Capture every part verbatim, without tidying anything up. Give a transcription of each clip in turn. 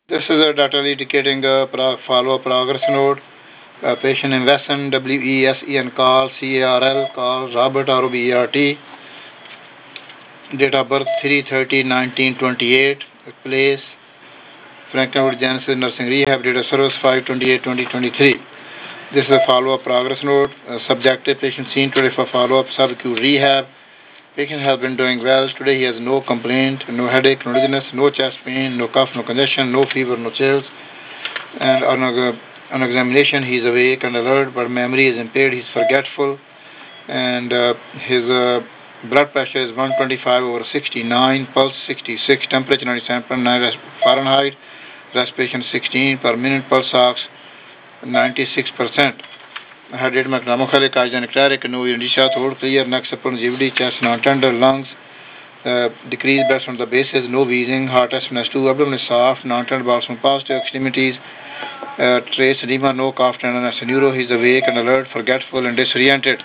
This is a data indicating a follow-up progress note. Uh, patient in Wesson, W E S E N, call C A R L, call Robert, R O B E R T. Date of birth three thirty nineteen twenty-eight. Place Frankenwood Genesis Nursing Rehab. Date of service five twenty-eight twenty twenty-three. This is a follow-up progress note. Uh, subjective patient seen today for follow-up subacute rehab. Patient has been doing well. Today he has no complaint, no headache, no dizziness, no chest pain, no cough, no congestion, no fever, no chills. And on, a, on examination he is awake and alert, but memory is impaired. He is forgetful, and uh, his uh, blood pressure is one twenty-five over sixty-nine, pulse sixty-six, temperature ninety-seven point nine Fahrenheit, respiration sixteen per minute, pulse ox ninety-six percent. Heart rate macromochalic, cardiac, no indicia, throat clear, neck support, G V D, chest non-tender, lungs uh, decrease based on the basis, no wheezing, heart S one S two, abdomen is soft, non-tender bowels positive, extremities, uh, trace edema, no cough, tenderness, neuro, he is awake and alert, forgetful and disoriented.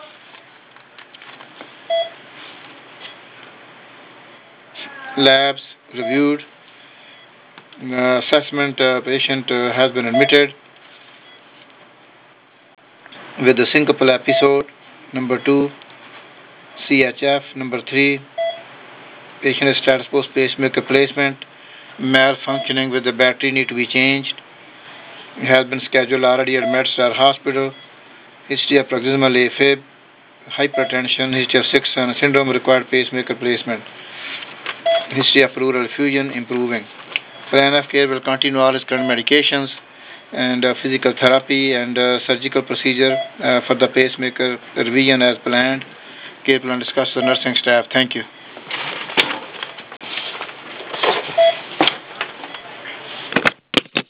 Labs reviewed. Uh, assessment uh, patient uh, has been admitted with the syncopal episode. Number two, C H F. Number three, patient is status post pacemaker placement. Malfunctioning with the battery need to be changed. It has been scheduled already at MedStar Hospital. History of paroxysmal AFib, hypertension, history of sixth syndrome, required pacemaker placement. History of pleural effusion improving. Plan of care will continue all his current medications and uh, physical therapy and uh, surgical procedure uh, for the pacemaker revision as planned. Care plan discussed with the nursing staff. Thank you.